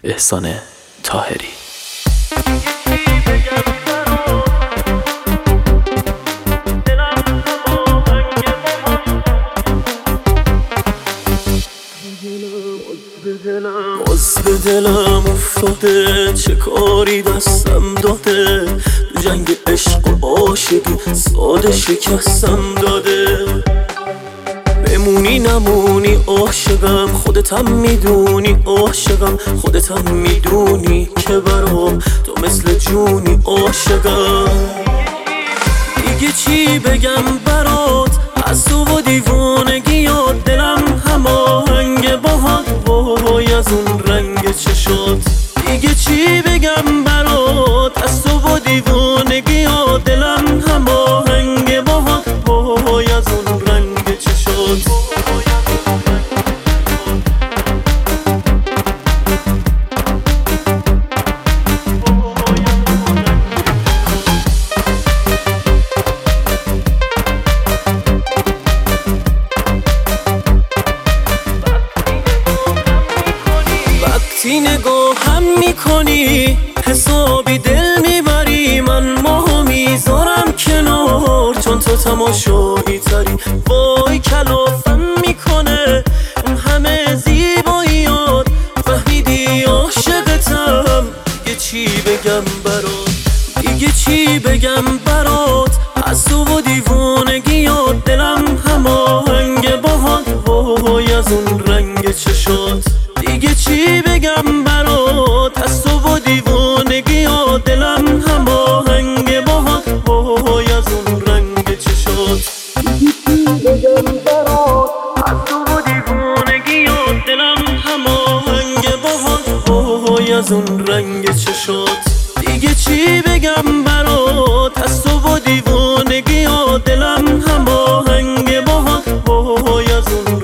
احسان طاهری. عضو دلم افتاده، چه کاری دستم داده، تو جنگ عشق و عاشقی ساده شکستم داده. بمونی نمونی عاشقم، خودت هم میدونی عاشقم، خودت هم میدونی که برام تو مثل جونی عاشقم. دیگه چی بگم برات، از تو و دیوانگیات، دلم هماهنگ باهات، وای از اون رنگ چشات. دیگه چی بگم برات، از تو و دیوانگیات، دلم هماهنگ باهات، وای از اون رنگ چشات. وقتی نگاهم میکنی حسابی دل میبری، من ماهو میذارم کنار چون تو تماشایی تری. وای کلافم میکنه اون همه زیباییات، فهمیدی عاشقتم. دیگه چی بگم برات، دیگه چی بگم برات، از تو و دیوانگیات، دلم هماهنگ باهات، وای از اون رنگ چشات. دیگه چی بگم برات، از تو و دیوانگیات، دلم هماهنگ باهات، وای از اون رنگ چشات. بگم برات، از تو و دیوانگیات، دلم هماهنگ باهات، وای از اون رنگ چشات. دیگه چی بگم برات، از تو و دیوانگیات، دلم هماهنگ باهات، وای از اون